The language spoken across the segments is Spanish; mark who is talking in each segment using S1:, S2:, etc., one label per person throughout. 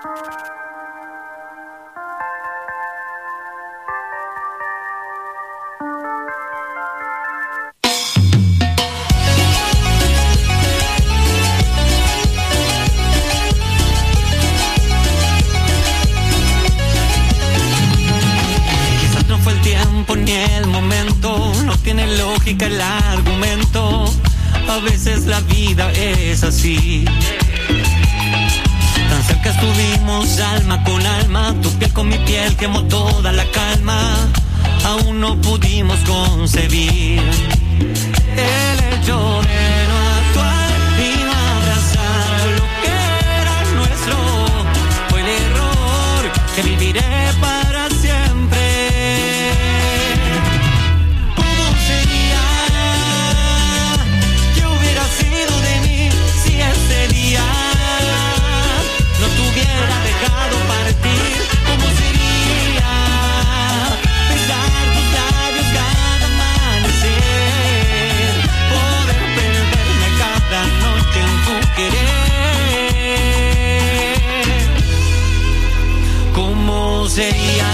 S1: Ni el momento, no tiene lógica el argumento. A veces la vida es así. Tan cerca estuvimos alma con alma, tu piel con mi piel quemó toda la calma. Aún no pudimos concebir el hecho de no actuar y no abrazar lo que era nuestro. Fue el error que viviré para siempre. Sería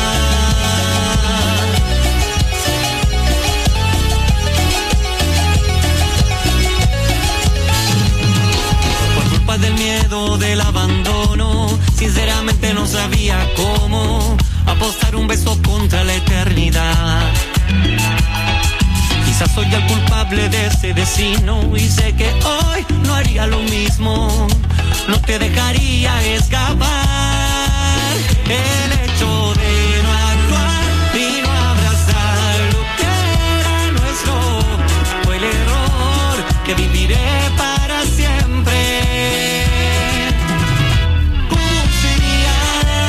S1: por culpa del miedo del abandono, sinceramente no sabía cómo apostar un beso contra la eternidad. Quizás soy el culpable de ese destino y sé que hoy no haría lo mismo, no te dejaría escapar. El hecho de no actuar y no abrazar lo que era nuestro fue el error que viviré para siempre. ¿Cómo sería?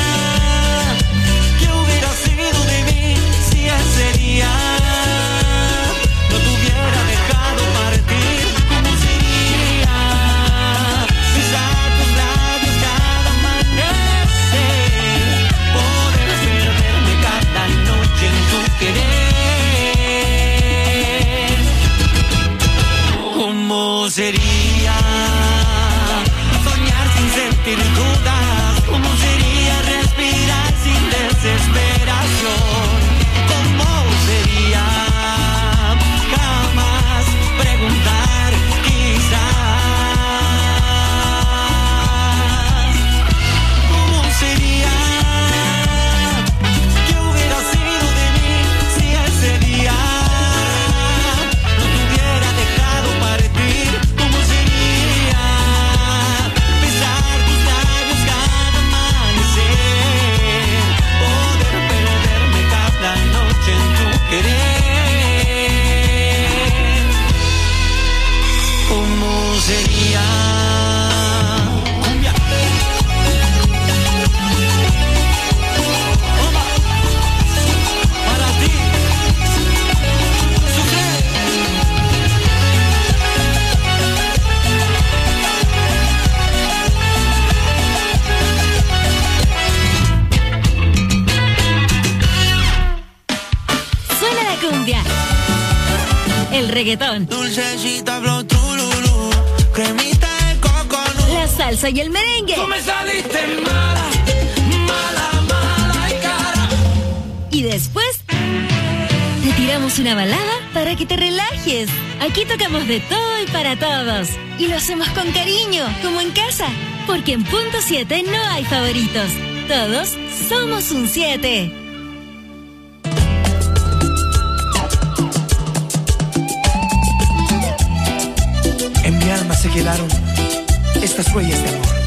S1: ¿Qué hubiera sido de mí si ese día no te hubiera dejado partir? ¿Cómo sería besar tus labios cada amanecer? ¿Cómo sería soñar sin sentir dudas? ¿Cómo sería respirar sin desesperación? ¿Cómo sería jamás preguntar quizás? ¿Cómo sería? ¿Qué hubiera sido de mí si ese día no te hubiera dejado partir? ¿Cómo sería besar tus labios cada amanecer? Poder perderme cada noche en tu querer. ¿Cómo sería?
S2: El reggaetón,
S3: dulcecita flow trululú, cremita de coco,
S2: la salsa y el merengue.
S3: Tú me saliste mala, mala, mala y cara.
S2: Y después te tiramos una balada para que te relajes. Aquí tocamos de todo y para todos. Y lo hacemos con cariño, como en casa. Porque en Punto 7 no hay favoritos. Todos somos un 7.
S4: En mi alma se quedaron estas huellas de amor.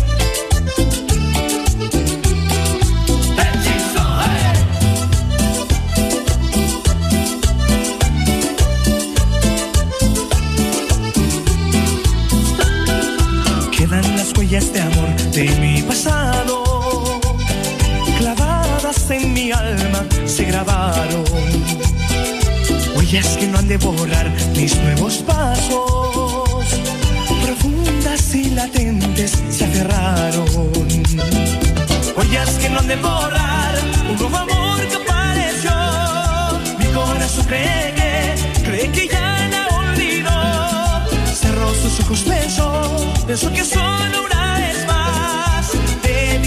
S4: Quedan las huellas de amor de mi pasado, clavadas en mi alma se grabaron. Huellas que no han de borrar mis nuevos pasos, profundas y latentes se aferraron. Huellas que no han de borrar un nuevo amor que apareció. Mi corazón cree que ya la olvidó. Cerró sus ojos, pensó que solo una vez más te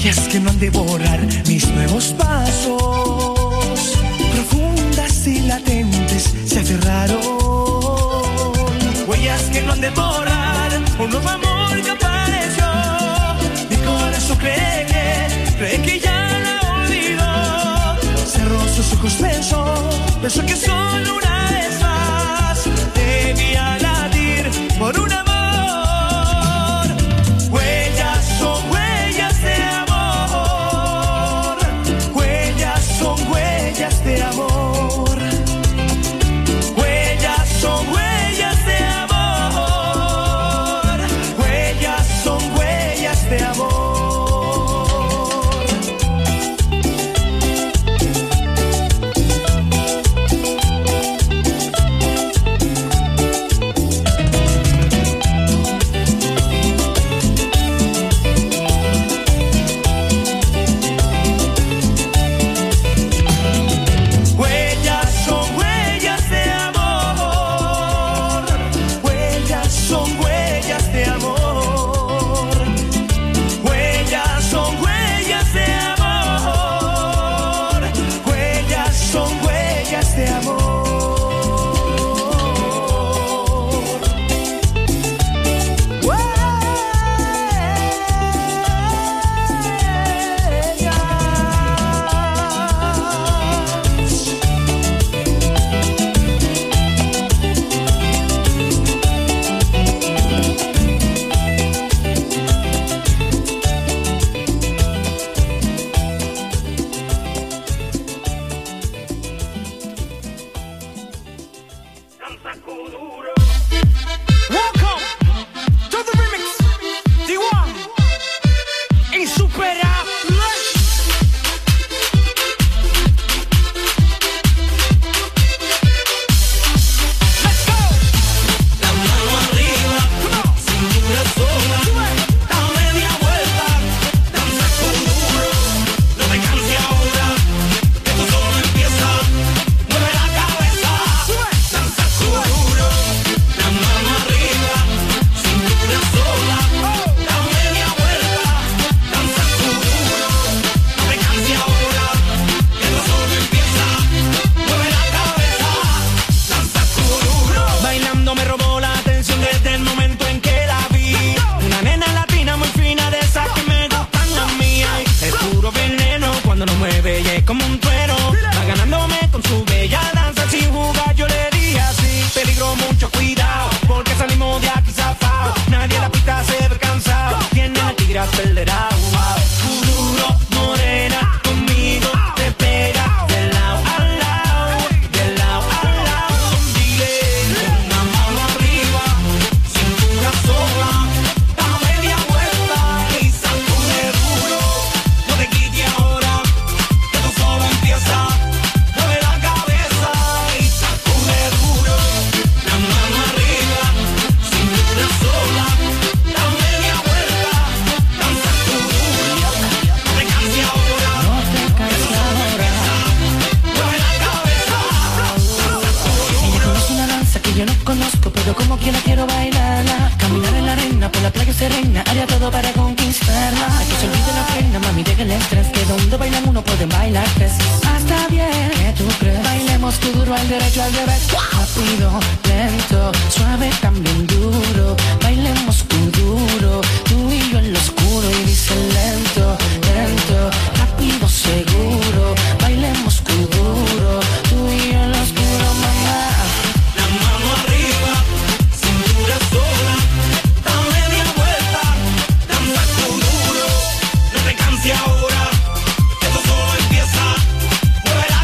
S4: huellas que no han de borrar mis nuevos pasos, profundas y latentes se aferraron, huellas que no han de borrar un nuevo amor que apareció. Mi corazón cree que ya la olvidó, cerró sus ojos, pensó que solo una vez más debía latir por un amor. Huellas son huellas de amor, huellas son huellas de amor, huellas son huellas de amor, huellas son huellas de amor.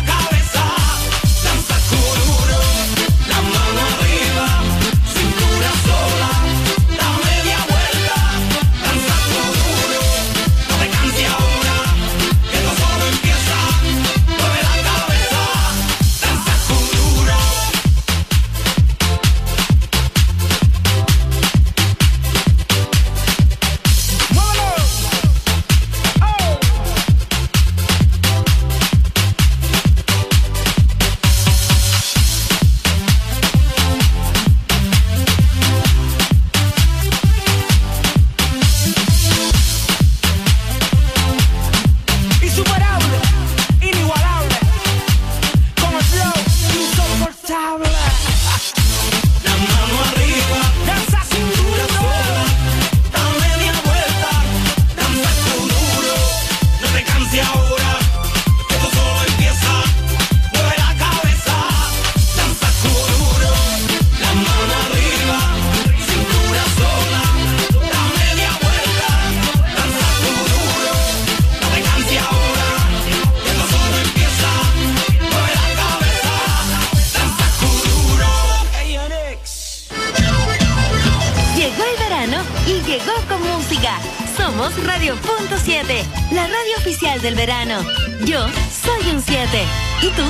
S3: Cintura
S2: y llegó con música. Somos Radio.7, la radio oficial del verano. Yo soy un 7. ¿Y tú?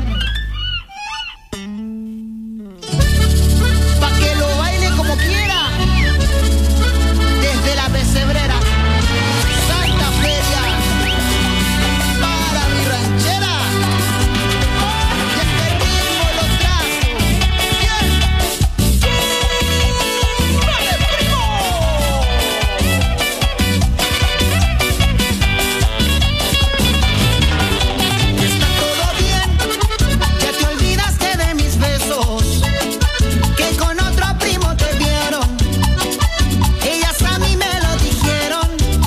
S5: Pa' que lo baile como quiera. Desde la pesebrera, Santa Feria, para mi ranchera. Y este ritmo lo trazo. Bien. ¡Vale, primo! Está todo bien. Ya te olvidaste de mis besos, que con otro primo te vieron. Ellas a mí me lo dijeron,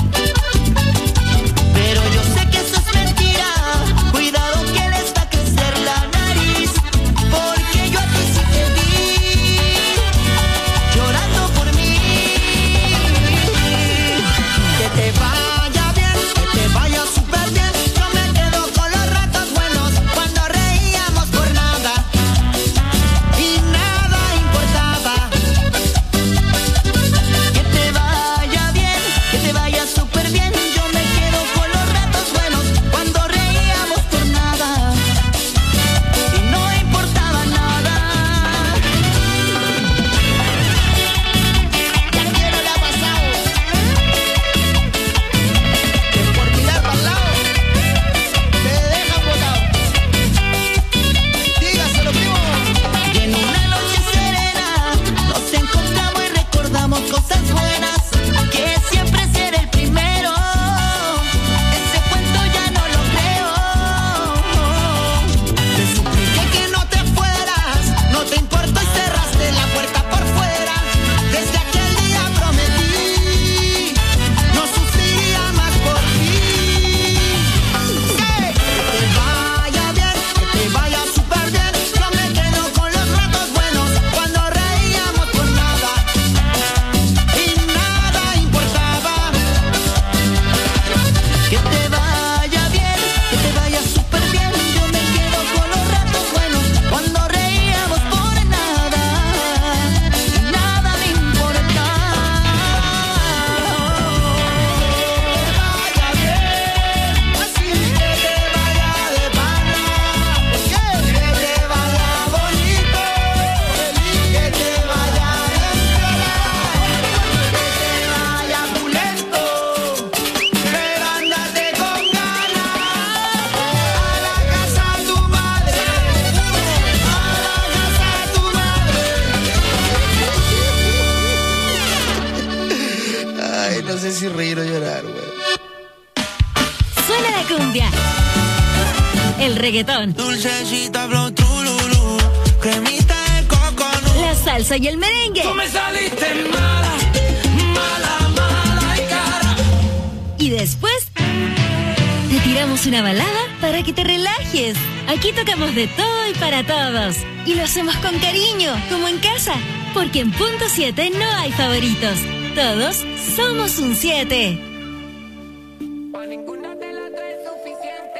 S5: pero yo sé que eso es mentira. Cuidado que les va a crecer la nariz, porque yo a ti sí te vi llorando por mí. Que te vaya bien, que te vaya súper bien. Yo me quedo con los ratos buenos cuando reíamos por nada y nada importaba. Que te vaya bien, que te vaya súper bien. Yo me quedo con los ratos buenos cuando reíamos por nada y no importaba nada. Ya quiero le ha pasado que por mirar para el lado te dejan botado. Dígaselo, primo. Y en una noche serena nos encontramos y recordamos cosas buenas, que siempre seré el primero. Ese cuento ya no lo creo. Te supliqué que no te fueras, no te importó y cerraste la puerta por fuera. Desde aquel día prometí no sufriría más por ti. Que te vaya bien, que te vaya súper bien. Yo me quedo con los ratos buenos cuando reíamos por nada y nada importaba. Que te vaya bien, que te vaya súper bien. Yo me quedo con los ratos buenos cuando reíamos por nada y nada me importaba. Que te vaya bien, así que te vaya de pana, que te vaya bonito, que te vaya bien violado, que te vaya pulento, pero ándate con ganas a la casa de tu madre, a la casa de tu madre. Ay, no sé si reír o llorar, güey.
S2: Suena la cumbia, el reggaetón,
S1: Dulcecita, flow, trululú, cremita de coconut.
S2: la salsa y el merengue.
S3: Tú me saliste mala, mala, mala y cara.
S2: Y después te tiramos una balada para que te relajes. Aquí tocamos de todo y para todos. Y lo hacemos con cariño, como en casa. Porque en Punto 7 no hay favoritos. Todos somos un 7.
S3: Pa' ninguna de las tres es suficiente.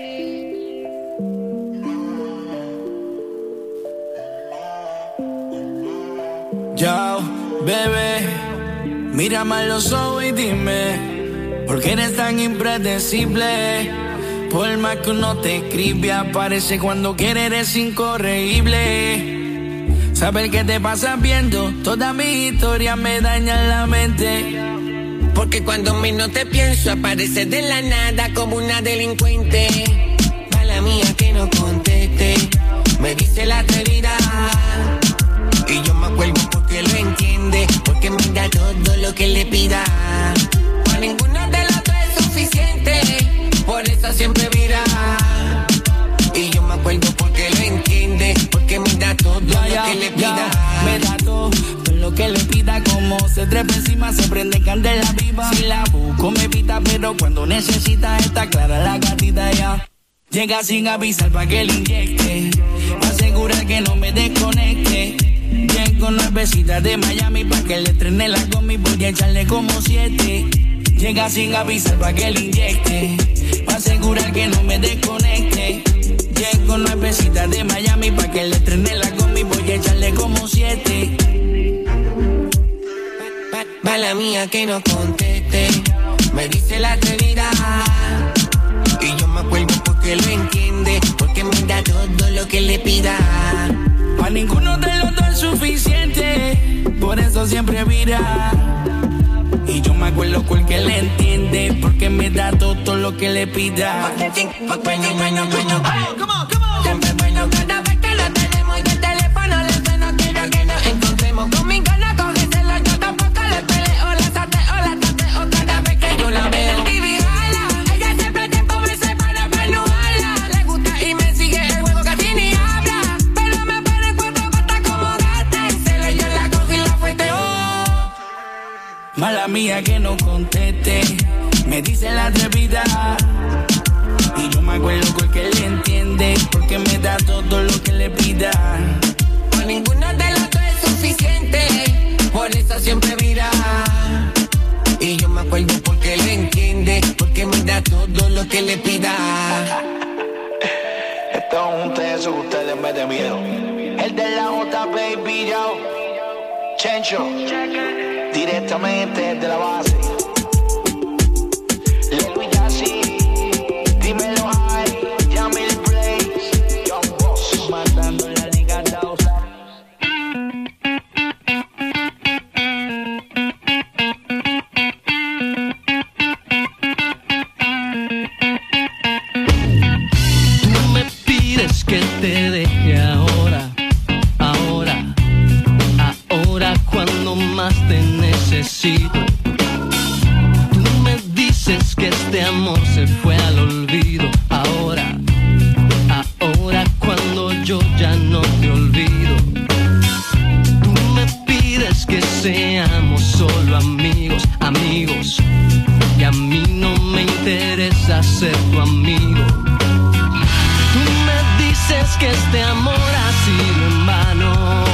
S6: Yo, bebé, mírame a los ojos y dime, ¿por qué eres tan impredecible? Por más que uno te escribe, aparece cuando quiere, eres incorregible. Saber qué te pasa viendo, toda mi historia me daña la mente.
S7: Porque cuando menos te pienso, apareces de la nada como una delincuente. Mala mía que no conteste, me dice la atrevida. Y yo me acuerdo porque lo entiende, porque me da todo lo que le pida. Para ninguna de las tres es suficiente, por eso siempre vira. Y yo me acuerdo porque lo entiende, porque me da todo lo que le pida.
S6: Me da todo lo que le pida, como se trepa encima, se prende candela viva. Si la busco me evita, pero cuando necesita está clara la gatita ya. Llega sin avisar pa' que le inyecte, pa' asegurar que no me desconecte. Llego nuevecitas de Miami pa' que le estrene la gomi, voy a echarle como 7. Llega sin avisar pa' que le inyecte, pa' asegurar que no me desconecte. Llego nuevecitas de Miami pa' que le estrene la gomi, voy a echarle como 7.
S7: Mala Mala mía que no conteste, me dice la atrevida. Y yo me acuerdo porque lo entiende, porque me da todo lo que le pida.
S6: Pa' ninguno de los dos es suficiente, por eso siempre vira. Y yo me acuerdo porque le entiende, porque me da todo lo que le pida.
S7: Bueno, siempre bueno cada vez que lo tenemos y el teléfono le suena. Quiero que nos encontremos, conmigo no cógeselo, yo tampoco le peleo, la sateo cada vez que yo la veo. Y vigala, ella siempre tiempo me separa para no hablar. Le gusta y me sigue el juego, casi ni habla, pero me pone en cuatro patas como gata. Y se le yo la cojo y la fueteo.
S6: Mala mía que no conteste, me dice la atrevida. Y yo me acuerdo porque le entiende, porque me da todo lo que le pida.
S7: Por ninguno de los dos es suficiente, por eso siempre vira. Y yo me acuerdo porque le entiende, porque me da todo lo que le pida.
S8: Esto es un teso que ustedes me den miedo. El de la J, baby, yo. Chencho, directamente de la base. Lelo y Yassi, dímelo ahí, Yamil Blaze, Young Boss, matando la liga 2.
S1: Tú me pides que te deje ahora cuando más te necesito. Tú me dices que este amor se fue al olvido. Ahora cuando yo ya no te olvido. Tú me pides que seamos solo amigos. Y a mí no me interesa ser tu amigo. Tú me dices que este amor ha sido en vano.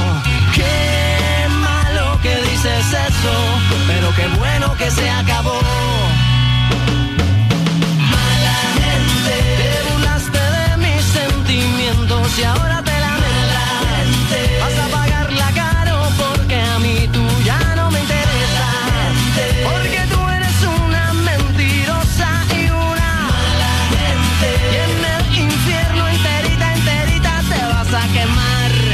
S1: Que dices eso, pero qué bueno que se acabó. Mala gente, te burlaste de mis sentimientos y ahora te lamentas. Vas a pagarla caro porque a mí tú ya no me interesas. Porque tú eres una mentirosa y una mala gente. Y en el infierno enterita te vas a quemar.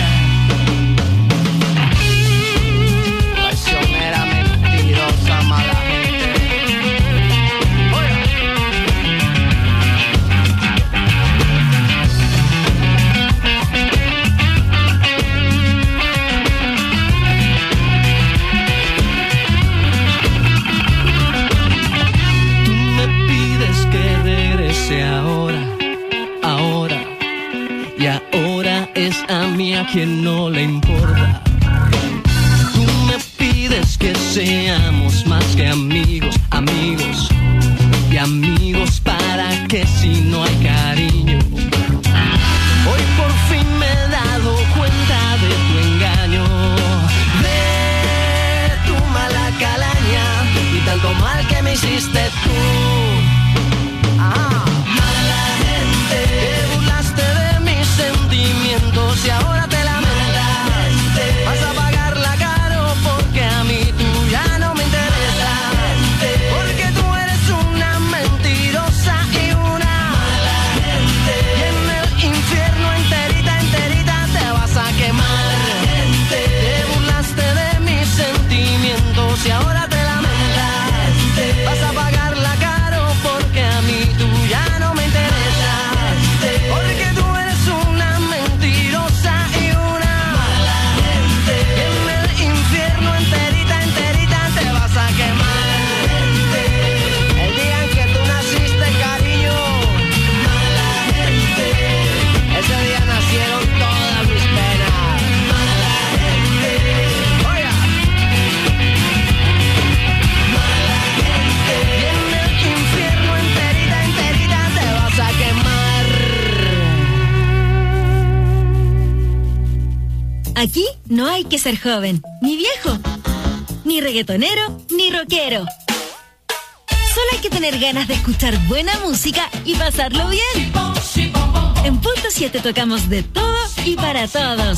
S1: Ahora, y ahora es a mí a quien no le importa. Tú me pides que seamos más que amigos, y amigos para que si no hay cariño. Hoy por fin me he dado cuenta de tu engaño, de tu mala calaña y tanto mal que me hiciste tú. Te burlaste de mis sentimientos y ahora te lamentas. Vas a pagarla caro porque a mí tú ya no me interesas. Porque tú eres una mentirosa y una mala gente. Y en el infierno enterita te vas a quemar. Te burlaste de mis sentimientos y ahora te lamentas. Vas a pagarla caro porque a mí tú ya no me interesas. Porque tú eres una mentirosa y una mala gente. Y en el infierno enterita te vas a quemar. El día en que tú naciste, cariño, mala gente. Ese día nacieron todas mis penas. Mala gente. Oiga. Mala gente. Y en el infierno enterita te vas a quemar.
S2: Aquí no hay que ser joven, ni viejo, ni reggaetonero, ni rockero. Solo hay que tener ganas de escuchar buena música y pasarlo bien. En Punto 7 tocamos de todo y para todos.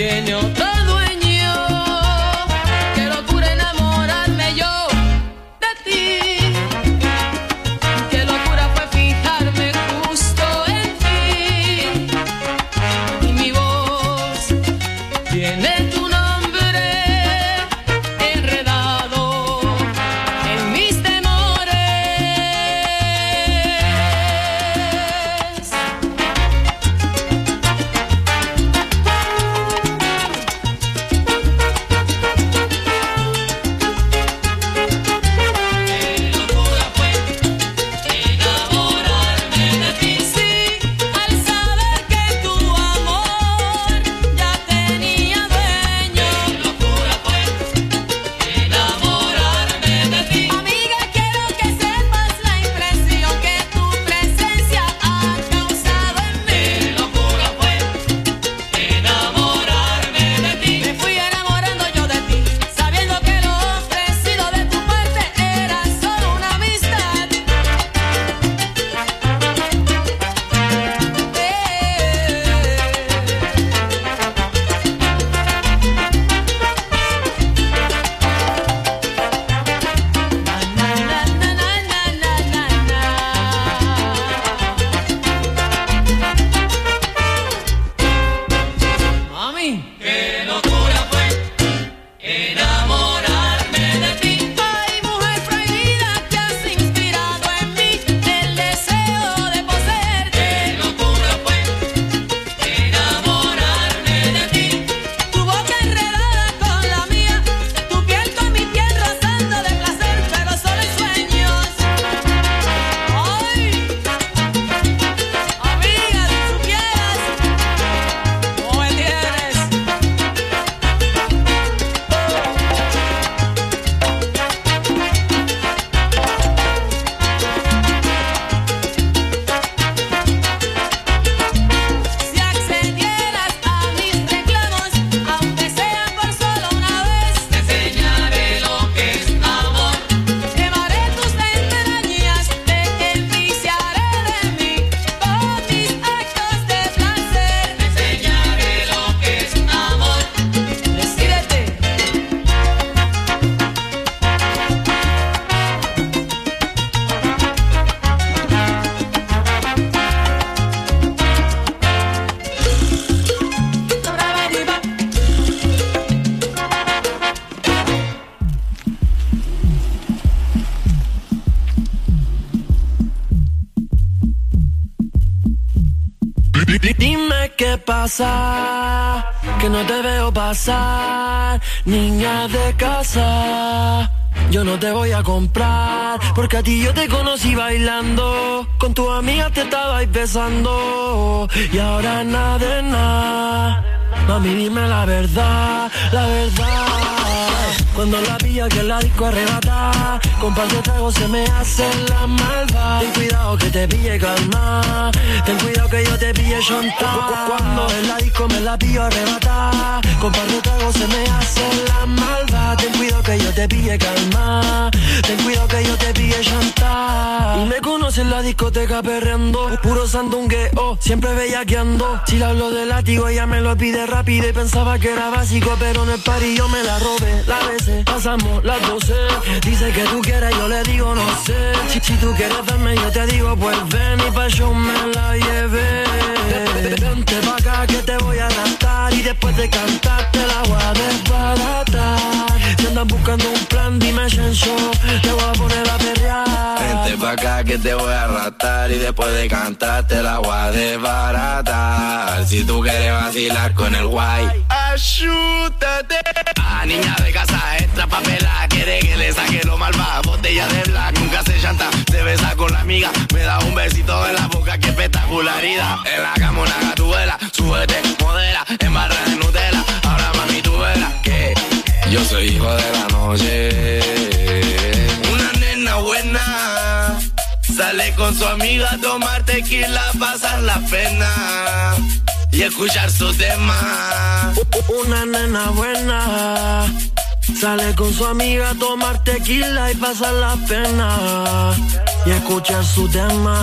S9: tiene otro dueño. Qué locura enamorarme yo de ti. Qué locura fue fijarme justo en ti. Y mi voz tiene tu nombre enredado en mis temores.
S10: Dime qué pasa, que no te veo pasar, niña de casa. Yo no te voy a comprar, porque a ti yo te conocí bailando, con tus amigas te estabais besando, y ahora nada de nada. Mami, dime la verdad, la verdad. Cuando la pilla que la disco arrebata, con par de tragos se me hace la malva. Ten cuidado que te pille calma, ten cuidado que yo te pille chonta. Cuando en la disco me la pillo arrebata, con par de tragos se me hace la malva. Ten cuidado que yo te pille calma, ten cuidado que yo te pille chonta. Y me conoces en la discoteca perreando, puro sandungueo, siempre bellaqueando. Si le hablo de látigo ella me lo pide rápido y pensaba que era básico, pero en el party yo me la robé. La veces pasamos las 12, dice que tú quieres, yo le digo no sé. Si tú quieres verme yo te digo pues ven, y pa' yo me la llevé. Vente pa' acá que te voy a arrastrar, y después de cantar te la voy a desbaratar. Si andas buscando un plan dime Shencho, te voy a poner a perrear.
S11: Vente pa' acá que te voy a arrastrar, y después de cantar te la voy a desbaratar. Si tú quieres vacilar con el guay, ayúdate. Ah, niña de casa extra papela, quiere que le saque lo malva. Botella de black, nunca se llanta, se besa con la amiga, me da un besito en la boca, qué espectacularidad. En la cama una gatuela, súbete, modela, en barra de Nutella. Ahora mami tú verás que yo soy hijo de la noche. Una nena buena sale con su amiga a tomar tequila, pasar la pena y escuchar su tema.
S10: Una nena buena sale con su amiga a tomar tequila y pasar la pena y escuchar su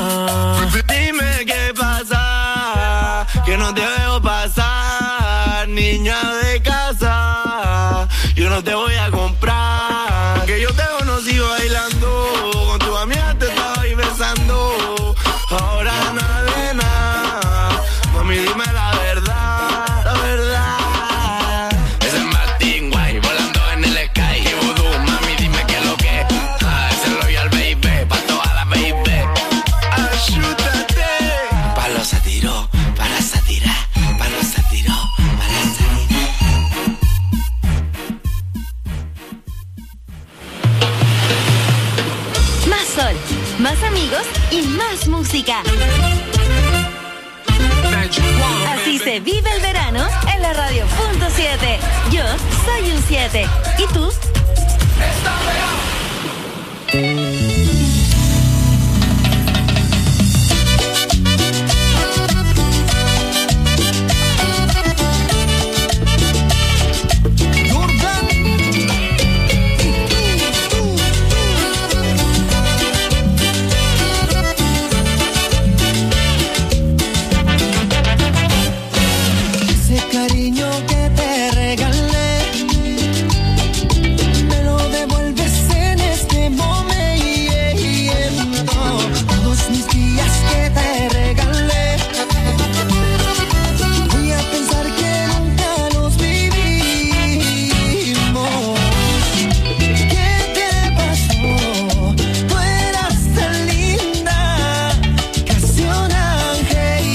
S10: tema.
S11: Dime qué pasa, que no te veo pasar, niña de casa, yo no te voy a comprar. Que yo te conocí bailando, con tu amiga te estaba ahí besando. Ahora nada de nada, mami dime la verdad, la verdad.
S7: Ese es Martín Guay, volando en el sky. Y Voodoo, mami dime qué es lo que es. Ese es Royal Baby, pa' toda la baby.
S11: Ayúdate.
S7: Palo se tiró, para satirar. Palo se tiró, para satirar.
S2: Más sol, más amigos y más música. Así se vive el verano en la radio Punto 7. Yo soy un 7. ¿Y tú?
S5: Ese cariño que te regalé, me lo devuelves en este momento. Todos mis días que te regalé, voy a pensar que nunca los vivimos. ¿Qué te pasó? Tú eras tan linda, casi un ángel.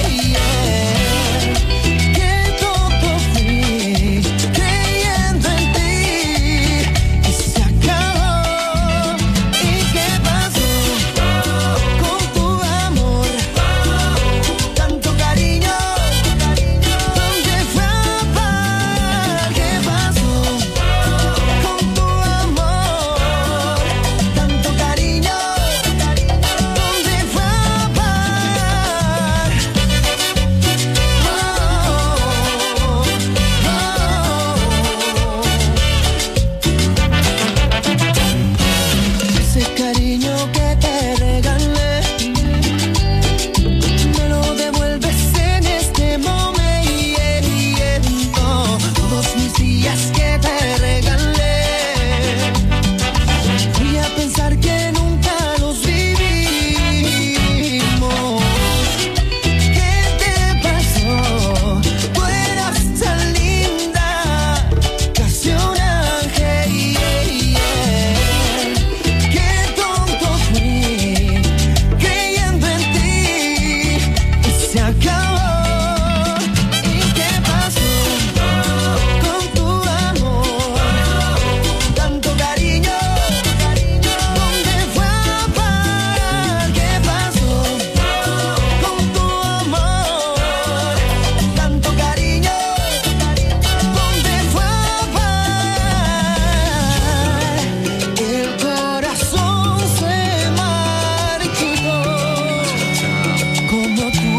S5: Qué tonto fui, creyendo en ti, y se acabó. ¿Y qué pasó con tu amor? Tanto cariño, ¿dónde fue a parar? ¿Qué pasó con tu amor? Tanto cariño, ¿dónde fue a parar? Ese cariño que te regalé, me lo devuelves en este momento. Todos mis días que te regalé, voy a pensar que nunca los vivimos. ¿Qué te pasó? Tú eras tan linda, casi un ángel. Qué tonto fui, creyendo en ti, y se acabó. ¿Y qué pasó con tu amor? Tanto cariño, ¿dónde fue a parar? ¿Qué pasó con tu amor? Tanto cariño, ¿dónde fue a parar? El corazón se marchitó como tú.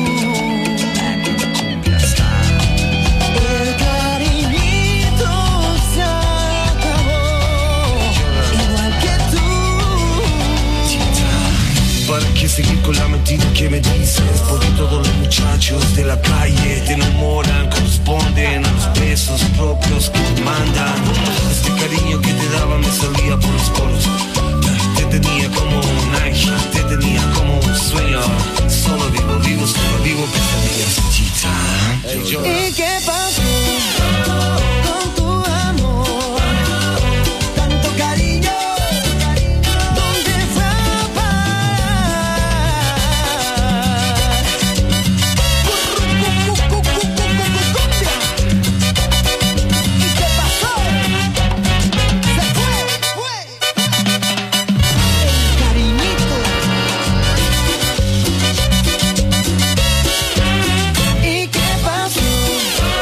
S5: El cariñito se acabó, igual que tú.
S4: ¿Para qué seguir con la mentira que me dices? Porque todos los muchachos de la calle te enamoran, corresponden a los besos propios que te mandan. Este cariño que te daba me salía por los poros. Te tenía como un ángel, te tenía como un sueño. Solo vivo pesadillas, chita.
S5: ¿Y qué pasó con tu amor? Tanto cariño, ¿dónde fue a parar? ¿Y qué pasó? Se fue. El cariñito. ¿Y qué pasó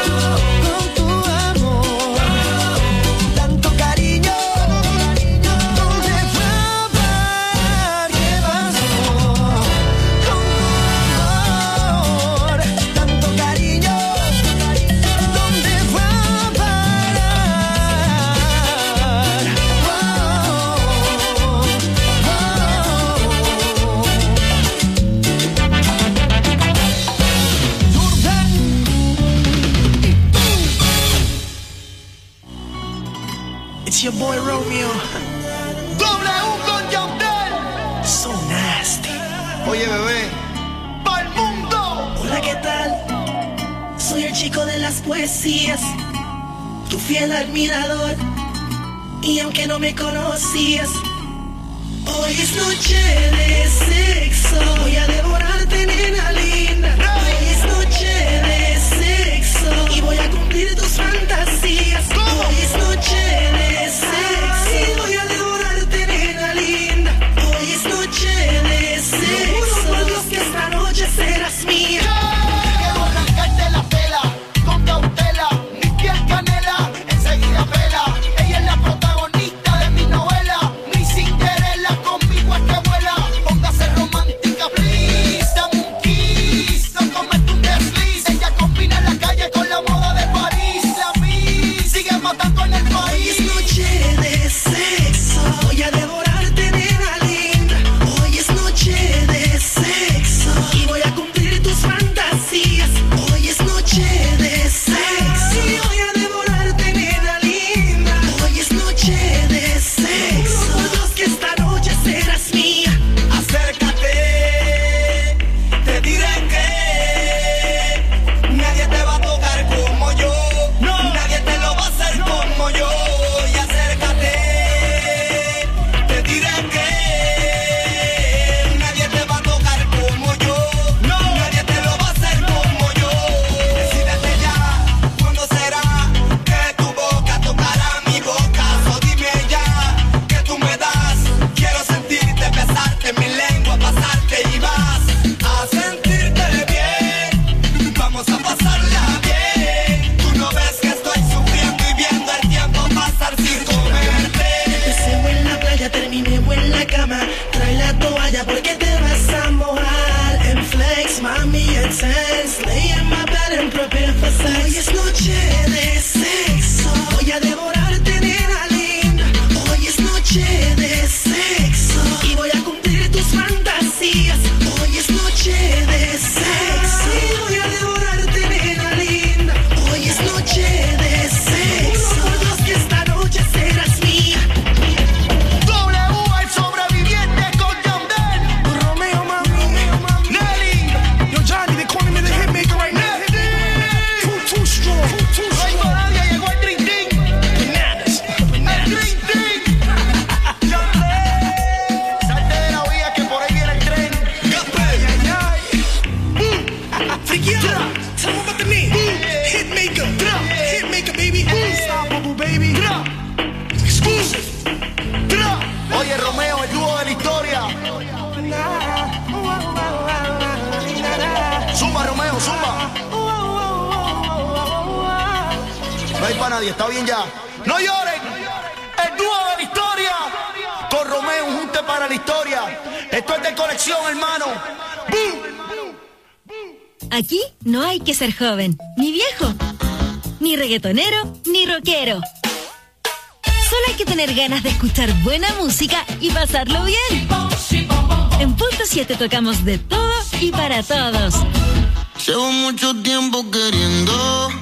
S4: It's your boy Romeo.
S5: W con Yandel.
S4: So nasty.
S5: Oye, bebé. ¡Pa'l mundo!
S4: Hola, ¿qué tal? Soy el chico de las poesías, tu fiel admirador. Y aunque no me conocías, hoy es noche de sexo. Voy a devorarte, nena linda. Hoy es noche de sexo y voy a cumplir tus fantasías. Hoy es noche de sexo y voy a devorarte, nena linda. Hoy es noche de sexo. Por Dios que esta noche serás mía.
S5: Quiero arrancarte la tela con cautela. Mi piel canela, enseguida pela. Ella es la protagonista de mi novela. Ni Cinderella, conmigo es que vuela. Póngase romántica, please. Dame un kiss, no comete un desliz. Ella combina la calle con la moda de París. La Miss sigue matando en el
S4: Hoy
S5: país.
S4: es noche de sexo. Voy a devorarte, nena linda. Hoy es noche de sexo y voy a cumplir tus fantasías. Hoy es noche de sexo y voy a devorarte, nena linda. Hoy es noche de sexo. Por Dios que esta noche serás mía.
S5: Acércate, te diré que nadie te va a tocar como yo. Nadie te lo va a hacer como yo. Y acércate, te diré que nadie te va a tocar como yo. Nadie te lo va a hacer como yo. Decídete ya, ¿cuándo será que tu boca tocará mi boca? O dime ya, que tú me das. Quiero sentirte, besarte, mi lengua pasarte y vas a sentirte bien. Vamos a pasarla bien. Tú no ves que estoy sufriendo y viendo el tiempo pasar sin comerte.
S4: Empecé en la playa, terminé en la cama. Trae la toalla porque te vas a mojar. En flex, mami, intense. Lay in my bed and prepare for sex. Hoy es noche de sexo. Voy a devorarte, nena linda. Hoy es noche de sexo y voy a cumplir tus fantasías. Hoy es noche de sexo y voy a devorarte, nena linda. Hoy es noche de sexo. Por Dios que esta noche serás mía.
S5: W, el sobreviviente con Yandel.
S4: Romeo, mami.
S5: Nelly.
S4: Yo, Johnny, they calling me the hitmaker right now. Too strong.
S5: No hay nadie, llegó el Dream Team.
S4: Bananas.
S5: El Dream Team. Yandel. Salte de la vía que por ahí viene el tren.
S4: Freaky out. Tell them about the name. Hitmaker. Hitmaker, baby. Unstoppable, baby. Exclusive.
S5: Oye, Romeo, el dúo de la historia. Zumba, Romeo, zumba. No hay para nadie, está bien ya. ¡No lloren! El dúo de la historia. Con Romeo, un junte para la historia. Esto es de colección, hermano. ¡Bum!
S2: Aquí no hay que ser joven, ni viejo, ni reggaetonero, ni rockero. Solo hay que tener ganas de escuchar buena música y pasarlo bien. En Punto 7 tocamos de todo y para todos.
S11: Llevo mucho tiempo queriendo